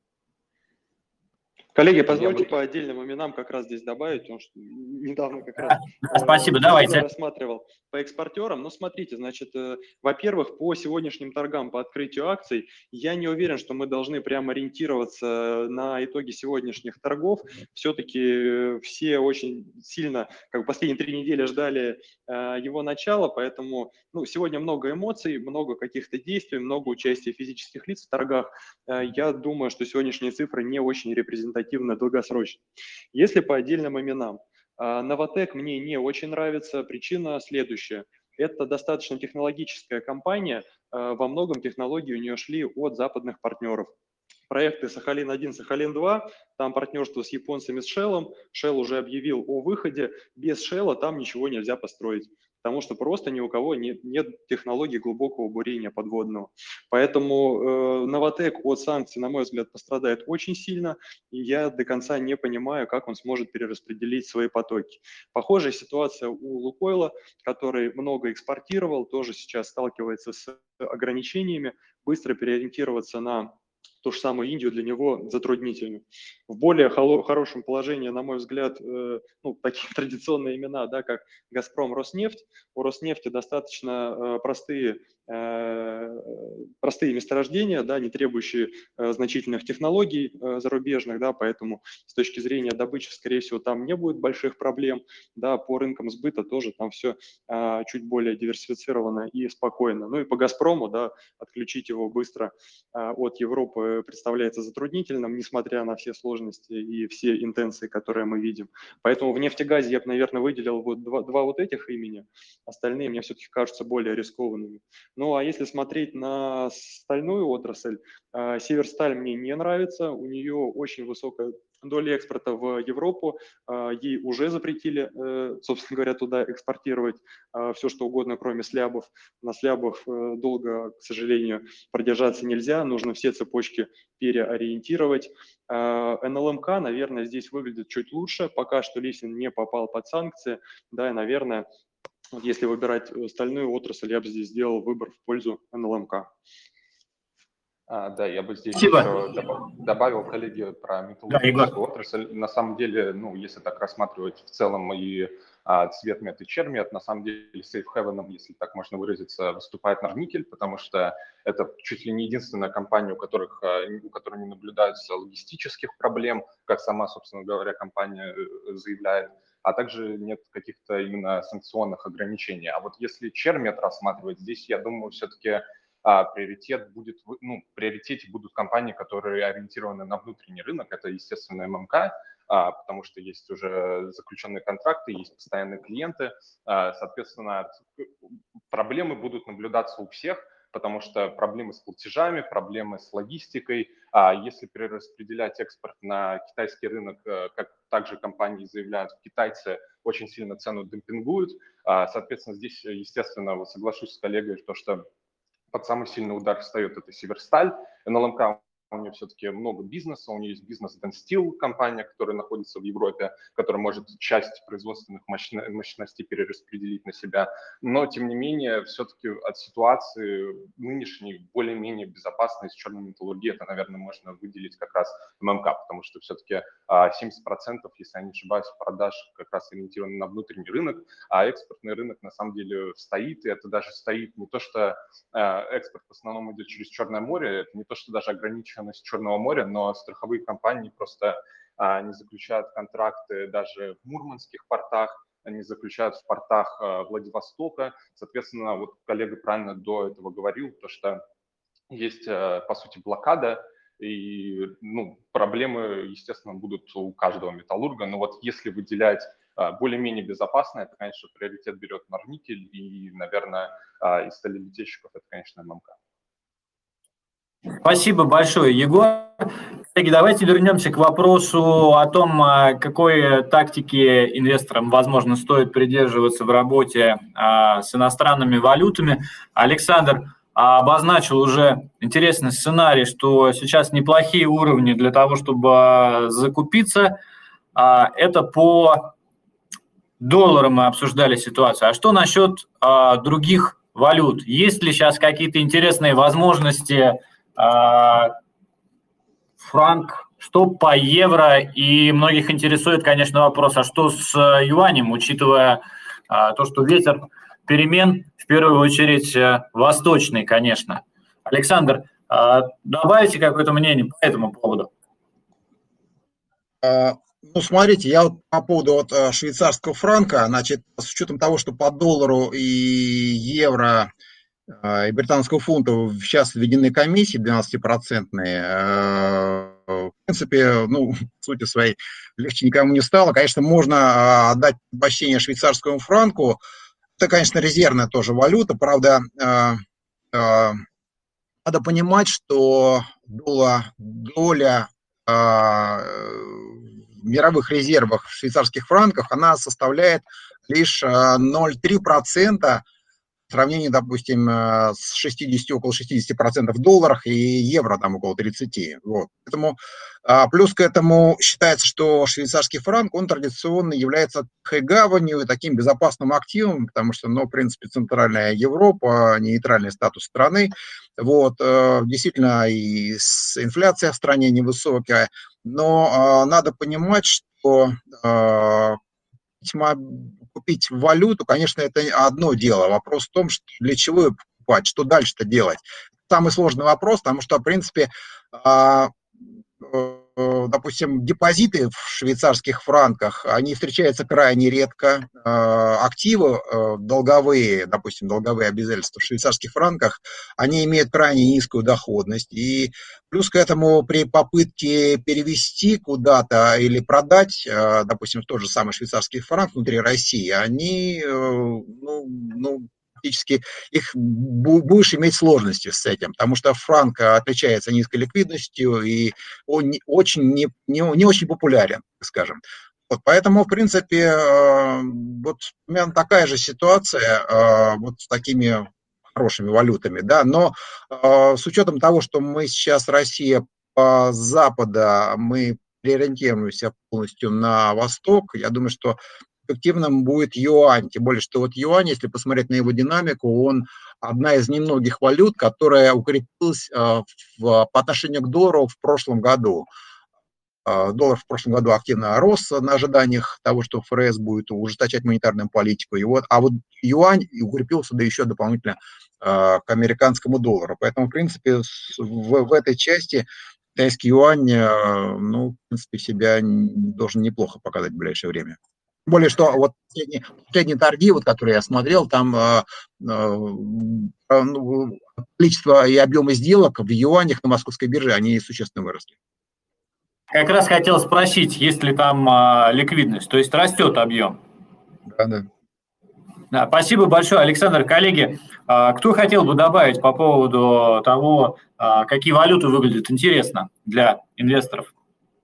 Коллеги, позвольте по отдельным именам как раз здесь добавить, потому что недавно как раз да, спасибо, э, давайте. рассматривал по экспортерам. Но смотрите, значит, э, во-первых, по сегодняшним торгам, по открытию акций, я не уверен, что мы должны прямо ориентироваться на итоги сегодняшних торгов. Все-таки все очень сильно, как последние три недели ждали э, его начала, поэтому ну, сегодня много эмоций, много каких-то действий, много участия физических лиц в торгах. Э, я думаю, что сегодняшние цифры не очень репрезентативны долгосрочно. Если по отдельным именам, Новатэк мне не очень нравится. Причина следующая. Это достаточно технологическая компания. Во многом технологии у нее шли от западных партнеров. Проекты Сахалин один, Сахалин два, там партнерство с японцами, с Shell. Shell уже объявил о выходе. Без Shell там ничего нельзя построить, потому что просто ни у кого нет, нет технологий глубокого бурения подводного. Поэтому э, Новатэк от санкций, на мой взгляд, пострадает очень сильно, и я до конца не понимаю, как он сможет перераспределить свои потоки. Похожая ситуация у Лукойла, который много экспортировал, тоже сейчас сталкивается с ограничениями. Быстро переориентироваться на ту же самую Индию для него затруднительно. В более хорошем положении, на мой взгляд, э, ну, такие традиционные имена, да, как «Газпром», «Роснефть». У «Роснефти» достаточно э, простые, э, простые месторождения, да, не требующие э, значительных технологий э, зарубежных, да, поэтому с точки зрения добычи, скорее всего, там не будет больших проблем. Да, по рынкам сбыта тоже там все э, чуть более диверсифицировано и спокойно. Ну и по «Газпрому», да, отключить его быстро э, от Европы представляется затруднительным, несмотря на все сложности и все интенции, которые мы видим. Поэтому в нефтегазе я бы, наверное, выделил вот два, два вот этих имени, остальные мне все-таки кажутся более рискованными. Ну а если смотреть на стальную отрасль, Северсталь мне не нравится, у нее очень высокая доля экспорта в Европу, ей уже запретили, собственно говоря, туда экспортировать все, что угодно, кроме слябов. На слябов долго, к сожалению, продержаться нельзя, нужно все цепочки переориентировать. эн эл эм ка, наверное, здесь выглядит чуть лучше, пока что Лисин не попал под санкции, да, и, наверное, если выбирать стальную отрасль, я бы здесь сделал выбор в пользу эн эл эм ка. А, да, я бы здесь Спасибо. еще добав, добавил, коллеги, про металлургическую да, отрасль. На самом деле, ну, если так рассматривать в целом и а, Цветмет и Чермет, на самом деле сейф-хевеном, если так можно выразиться, выступает Норникель, потому что это чуть ли не единственная компания, у, которых, у которой не наблюдается логистических проблем, как сама, собственно говоря, компания заявляет, а также нет каких-то именно санкционных ограничений. А вот если Чермет рассматривать, здесь, я думаю, все-таки А, приоритет будет, ну, в приоритете будут компании, которые ориентированы на внутренний рынок. Это, естественно, эм эм ка, а, потому что есть уже заключенные контракты, есть постоянные клиенты. А, соответственно, проблемы будут наблюдаться у всех, потому что проблемы с платежами, проблемы с логистикой. А если перераспределять экспорт на китайский рынок, как также компании заявляют, китайцы очень сильно цену демпингуют. А, соответственно, здесь, естественно, соглашусь с коллегой, то, что под самый сильный удар встает это Северсталь. эн эл эм ка, у нее все-таки много бизнеса, у нее есть бизнес Денстил, компания, которая находится в Европе, которая может часть производственных мощностей перераспределить на себя. Но, тем не менее, все-таки от ситуации нынешней более-менее безопасной с черной металлургией, это, наверное, можно выделить как раз эм эм ка, потому что все-таки семьдесят процентов, если я не ошибаюсь, продаж как раз ориентированы на внутренний рынок, а экспортный рынок на самом деле стоит, и это даже стоит не то, что экспорт в основном идет через Черное море, это не то, что даже ограниченность Черного моря, но страховые компании просто а, не заключают контракты даже в мурманских портах, они заключают в портах а, Владивостока. Соответственно, вот коллега правильно до этого говорил, то, что есть, а, по сути, блокада, и ну, проблемы, естественно, будут у каждого металлурга, но вот если выделять более-менее безопасно, это, конечно, приоритет берет Норникель, и, наверное, из сталелитейщиков это, конечно, эм эм ка. Спасибо большое, Егор. Коллеги, давайте вернемся к вопросу о том, какой тактики инвесторам, возможно, стоит придерживаться в работе с иностранными валютами. Александр обозначил уже интересный сценарий, что сейчас неплохие уровни для того, чтобы закупиться. Это по долларам мы обсуждали ситуацию. А что насчет других валют? Есть ли сейчас какие-то интересные возможности? Франк, что по евро, и многих интересует, конечно, вопрос, а что с юанем, учитывая а, то, что ветер перемен, в первую очередь, восточный, конечно. Александр, а, добавите какое-то мнение по этому поводу? Ну, смотрите, я вот по поводу вот швейцарского франка, значит, с учетом того, что по доллару и евро и британского фунта сейчас введены комиссии двенадцатипроцентные, в принципе, ну, в сути своей легче никому не стало. Конечно, можно отдать предпочтение швейцарскому франку. Это, конечно, резервная тоже валюта. Правда, надо понимать, что доля, доля в мировых резервах в швейцарских франках, она составляет лишь ноль целых три десятых процента в сравнении, допустим, с шестьдесят, около шестидесяти процентов в долларах и евро там около тридцати. Вот. Поэтому, плюс к этому считается, что швейцарский франк, он традиционно является гаванью и таким безопасным активом, потому что, ну, в принципе, Центральная Европа, нейтральный статус страны. Вот. Действительно, и инфляция в стране невысокая, но надо понимать, что купить валюту, конечно, это одно дело. Вопрос в том, что для чего ее покупать, что дальше-то делать. Самый сложный вопрос, потому что, в принципе, допустим, депозиты в швейцарских франках, они встречаются крайне редко. Активы долговые, допустим, долговые обязательства в швейцарских франках, они имеют крайне низкую доходность. И плюс к этому при попытке перевести куда-то или продать, допустим, тот же самый швейцарский франк внутри России, они, ну, ну практически их будешь иметь сложности с этим, потому что франк отличается низкой ликвидностью и он очень не, не, не очень популярен, скажем. Вот, поэтому, в принципе, вот примерно такая же ситуация вот с такими хорошими валютами, да, но с учетом того, что мы сейчас, Россия, по запада, мы переориентируемся полностью на восток, я думаю, что эффективным будет юань, тем более, что вот юань, если посмотреть на его динамику, он одна из немногих валют, которая укрепилась в, по отношению к доллару в прошлом году. Доллар в прошлом году активно рос на ожиданиях того, что ФРС будет ужесточать монетарную политику, и вот, а вот юань укрепился, да еще дополнительно к американскому доллару. Поэтому, в принципе, в, в этой части китайский юань, ну, в принципе, себя должен неплохо показать в ближайшее время. Тем более, что вот последние, последние торги, вот, которые я смотрел, там э, э, количество и объемы сделок в юанях на московской бирже, они существенно выросли. Как раз хотел спросить, есть ли там э, ликвидность, то есть растет объем? Да, да. Да, спасибо большое, Александр. Коллеги, э, кто хотел бы добавить по поводу того, э, какие валюты выглядят интересно для инвесторов?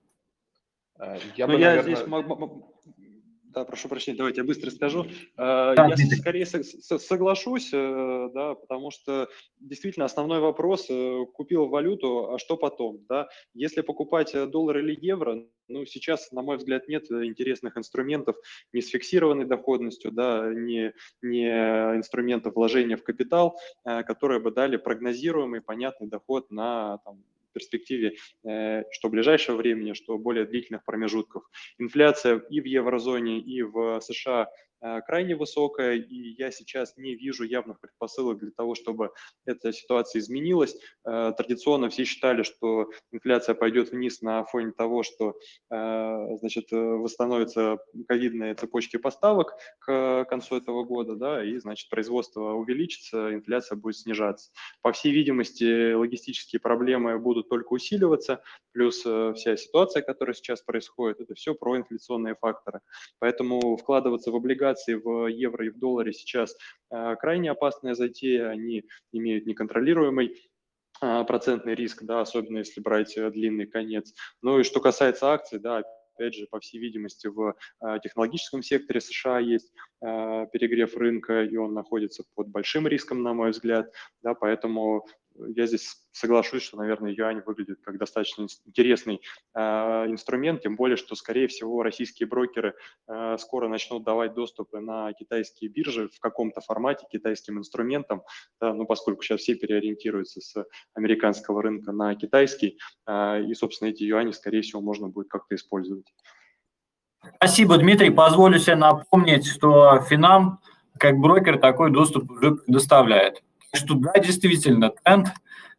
Я, ну, бы, я наверное... здесь могу... Да, прошу прощения, давайте я быстро скажу. Да, я Дмитрий. скорее соглашусь, да, потому что действительно основной вопрос: купил валюту, а что потом? Да? Если покупать доллар или евро, ну, сейчас, на мой взгляд, нет интересных инструментов ни с фиксированной доходностью, да, ни, ни инструментов вложения в капитал, которые бы дали прогнозируемый, понятный доход на там, перспективе что ближайшего времени, что более длительных промежутков. Инфляция и в еврозоне, и в США крайне высокая, и я сейчас не вижу явных предпосылок для того, чтобы эта ситуация изменилась. Традиционно все считали, что инфляция пойдет вниз на фоне того, что, значит, восстановятся ковидные цепочки поставок к концу этого года, да, и, значит, производство увеличится, инфляция будет снижаться. По всей видимости, логистические проблемы будут только усиливаться, плюс вся ситуация, которая сейчас происходит, это все проинфляционные факторы. Поэтому вкладываться в облигации в евро и в долларе сейчас э, крайне опасная затея, они имеют неконтролируемый э, процентный риск, да, особенно если брать длинный конец. Ну и что касается акций, да, опять же, по всей видимости, в э, технологическом секторе США есть э, перегрев рынка, и он находится под большим риском, на мой взгляд, да, поэтому я здесь соглашусь, что, наверное, юань выглядит как достаточно интересный э, инструмент, тем более, что, скорее всего, российские брокеры э, скоро начнут давать доступы на китайские биржи в каком-то формате китайским инструментам, да, ну, поскольку сейчас все переориентируются с американского рынка на китайский, э, и, собственно, эти юани, скорее всего, можно будет как-то использовать. Спасибо, Дмитрий. Позволю себе напомнить, что Финам, как брокер, такой доступ уже предоставляет. Что да, действительно, тренд,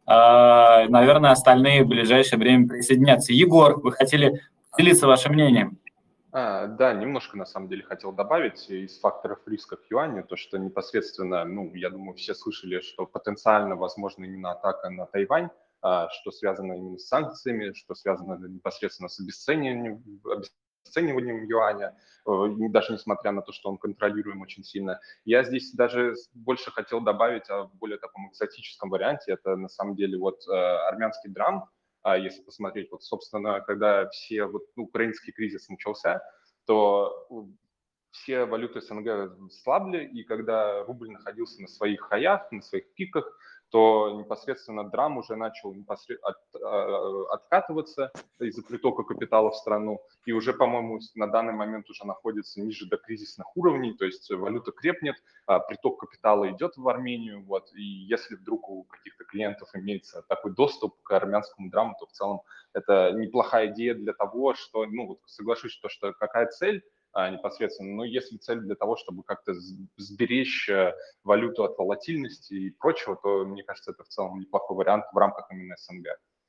наверное, остальные в ближайшее время присоединятся. Егор, вы хотели поделиться вашим мнением? А, да, немножко на самом деле хотел добавить из факторов риска к юаню, то, что непосредственно, ну, я думаю, все слышали, что потенциально возможна именно атака на Тайвань что связано именно с санкциями, что связано непосредственно с обесцениванием, обесцениванием юаня, даже несмотря на то, что он контролируем очень сильно. Я здесь даже больше хотел добавить о более таком экзотическом варианте. Это на самом деле вот армянский драм. Если посмотреть, вот, собственно, когда все вот, ну, украинский кризис начался, то все валюты СНГ слабли, и когда рубль находился на своих хаях, на своих пиках, то непосредственно драм уже начал непосред... от, откатываться из-за притока капитала в страну, и уже, по-моему, на данный момент уже находится ниже до кризисных уровней, то есть валюта крепнет, приток капитала идет в Армению, вот, и если вдруг у каких-то клиентов имеется такой доступ к армянскому драму, то в целом это неплохая идея для того, что, ну, вот соглашусь, что, что какая цель, А, непосредственно. Но если цель для того, чтобы как-то сберечь валюту от волатильности и прочего, то, мне кажется, это в целом неплохой вариант в рамках именно СНГ.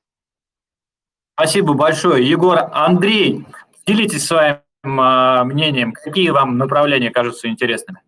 Спасибо большое. Егор, Андрей, делитесь своим а, мнением. Какие вам направления кажутся интересными?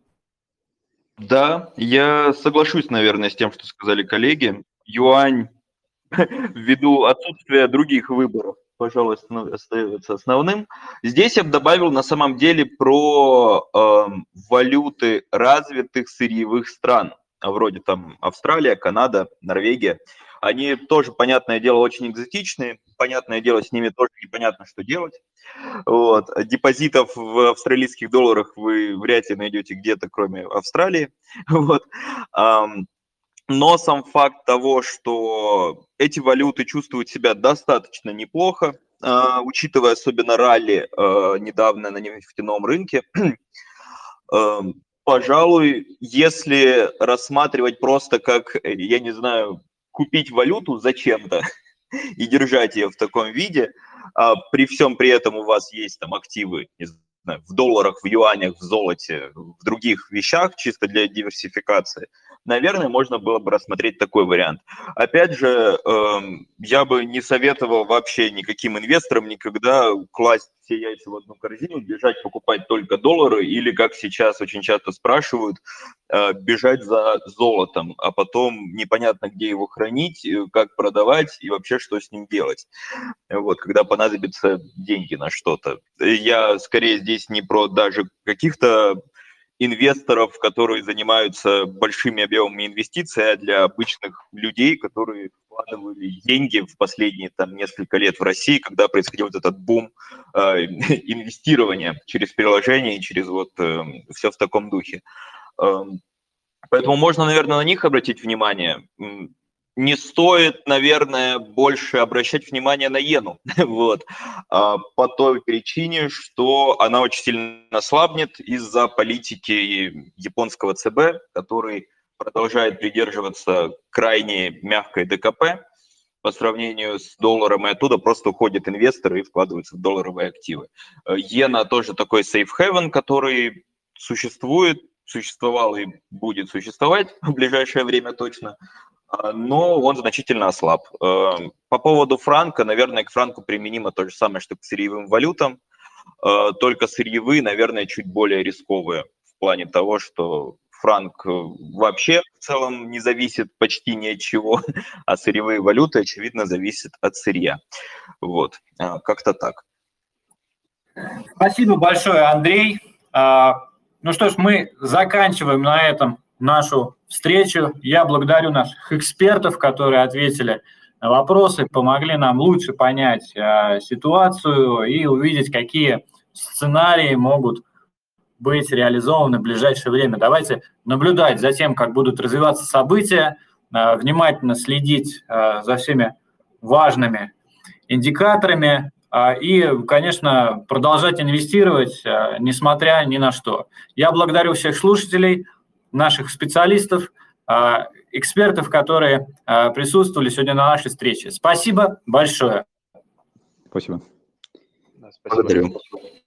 Да, я соглашусь, наверное, с тем, что сказали коллеги. Юань, ввиду отсутствия других выборов, пожалуй, остается основным. Здесь я бы добавил на самом деле про э, валюты развитых сырьевых стран, вроде там Австралия, Канада, Норвегия. Они тоже, понятное дело, очень экзотичные. Понятное дело, с ними тоже непонятно, что делать. Вот. Депозитов в австралийских долларах вы вряд ли найдете где-то, кроме Австралии. Вот. Но сам факт того, что эти валюты чувствуют себя достаточно неплохо, э, учитывая особенно ралли э, недавно на нефтяном рынке, э, пожалуй, если рассматривать просто как, я не знаю, купить валюту зачем-то и держать ее в таком виде, а при всем при этом у вас есть там активы, не знаю, в долларах, в юанях, в золоте, в других вещах, чисто для диверсификации, наверное, можно было бы рассмотреть такой вариант. Опять же, э, я бы не советовал вообще никаким инвесторам никогда класть все яйца в одну корзину, бежать покупать только доллары или, как сейчас очень часто спрашивают, э, бежать за золотом, а потом непонятно, где его хранить, как продавать и вообще что с ним делать, вот, когда понадобятся деньги на что-то. Я скорее здесь не про даже каких-то инвесторов, которые занимаются большими объемами инвестиций, а для обычных людей, которые вкладывали деньги в последние там, несколько лет в России, когда происходил вот этот бум э, инвестирования через приложения и через вот э, все в таком духе. Э, поэтому можно, наверное, на них обратить внимание. Не стоит, наверное, больше обращать внимание на иену, вот, по той причине, что она очень сильно ослабнет из-за политики японского ЦБ, который продолжает придерживаться крайне мягкой ДКП по сравнению с долларом, и оттуда просто уходят инвесторы и вкладываются в долларовые активы. Иена тоже такой safe haven, который существует, существовал и будет существовать в ближайшее время точно, но он значительно ослаб. По поводу франка, наверное, к франку применимо то же самое, что к сырьевым валютам, только сырьевые, наверное, чуть более рисковые в плане того, что франк вообще в целом не зависит почти ни от чего, а сырьевые валюты, очевидно, зависят от сырья. Вот, как-то так. Спасибо большое, Андрей. Ну что ж, мы заканчиваем на этом нашу встречу. Я благодарю наших экспертов, которые ответили на вопросы, помогли нам лучше понять э, ситуацию и увидеть, какие сценарии могут быть реализованы в ближайшее время. Давайте наблюдать за тем, как будут развиваться события, э, внимательно следить э, за всеми важными индикаторами э, и, конечно, продолжать инвестировать, э, несмотря ни на что. Я благодарю всех слушателей, наших специалистов, экспертов, которые присутствовали сегодня на нашей встрече. Спасибо большое. Спасибо. Да, спасибо. Благодарю.